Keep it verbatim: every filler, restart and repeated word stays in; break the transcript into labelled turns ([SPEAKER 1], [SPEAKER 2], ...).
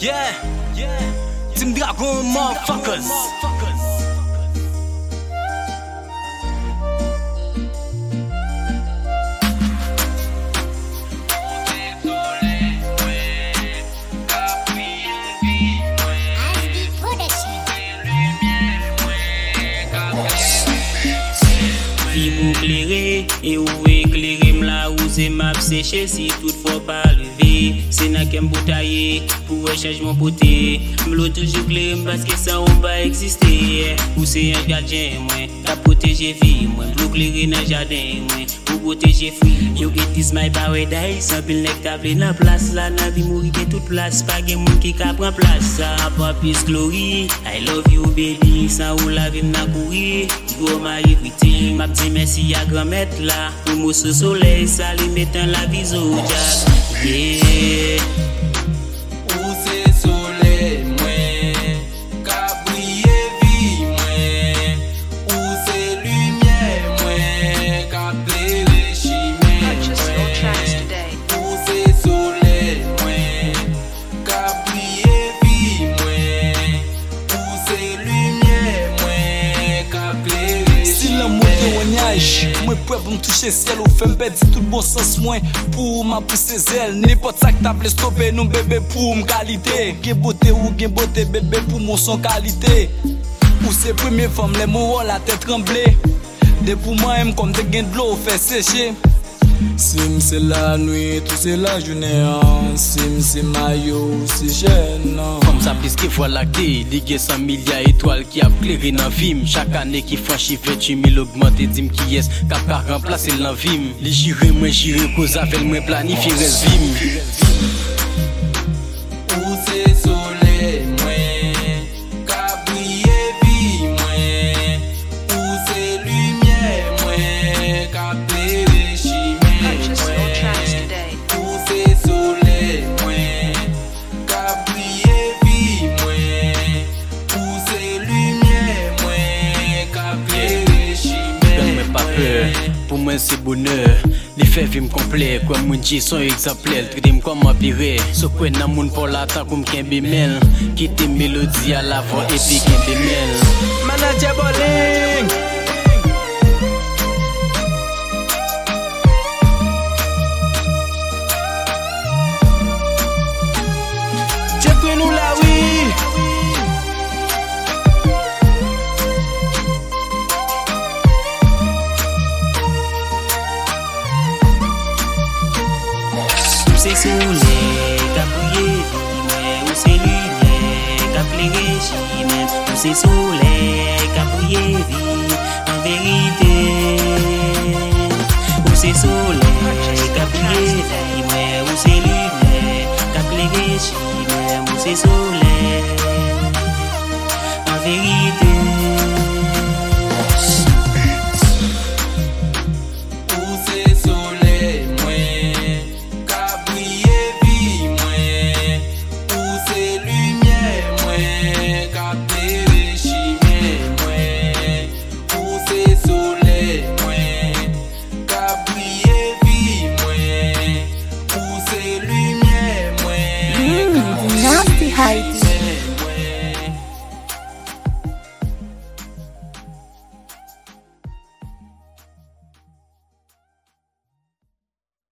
[SPEAKER 1] Yeah, yeah. Team Dragon, motherfuckers.
[SPEAKER 2] Si vous éclairez et ou éclairez m'la ou c'est m'a séché si toutefois pas levé c'est n'a qu'un bouteille pour un changement poté m'lo toujours clair parce que ça on pas exister ou c'est un gardien moi t'as protégé vie moi m'lo clairer dans jardin moi pour protéger fruit yo it is my paradise sans pile nek t'a plein en place là na vie mourir de toute place pas gen moun qui ka prend place ça pas plus glory I love you baby sans ou la vie n'a courir go my everything m'a dit merci à grand maître là pour moi ce soleil ça lui met dans la vie au jazz yeah
[SPEAKER 3] où c'est soleil moi qu'a brillé vie moi où c'est lumière moi qu'a éclairé chimère où c'est soleil moi qu'a brillé vie moi où c'est lumière moi qu'a éclairé
[SPEAKER 4] si l'amour témoignage moi prêt pour me toucher ciel ou fait me perdre tout bon sens moins pour m'a pousser zèle n'importe ça que t'as voulu stopper nous bébé pour me qualité gen beauté ou gen beauté bébé pour mon son qualité ou c'est première femme les mots la tête tremblée de pour moi aime comme des gain de l'eau fait sécher sim c'est la nuit tout c'est la journée sim c'est maillot c'est chaîne
[SPEAKER 5] comme ça plus que voilà que ligue cent milliards étoiles qui a éclairé dans vie chaque année qui franchit vingt-huit mille augmenté dim qui est capable remplacer l'envie les j'irai moi j'irai cause avec moi planifier reste vie
[SPEAKER 3] où c'est soleil moi qu'a brillé vie moi où c'est lumière moi qu'a éclairé chimère moi où c'est soleil moi qu'a brillé vie moi où c'est lumière moi qu'a éclairé chimère
[SPEAKER 5] mais pas peur pour moi c'est bonheur les faits vivent complet comme mon Dieu sont exemplaires traiter comme empiré ce quoi dans monde pour l'attendre comme qu'un bimel qui te mélodie à la voix et puis qu'un bimel
[SPEAKER 4] manager bowling check nous là oui
[SPEAKER 2] c'est soleil qu'a brillé vie où c'est lumière qu'a éclairé chimère où c'est soleil qu'a brillé vie en vérité où c'est soleil qu'a brillé vie où c'est lumière qu'a éclairé chimère où c'est soleil en vérité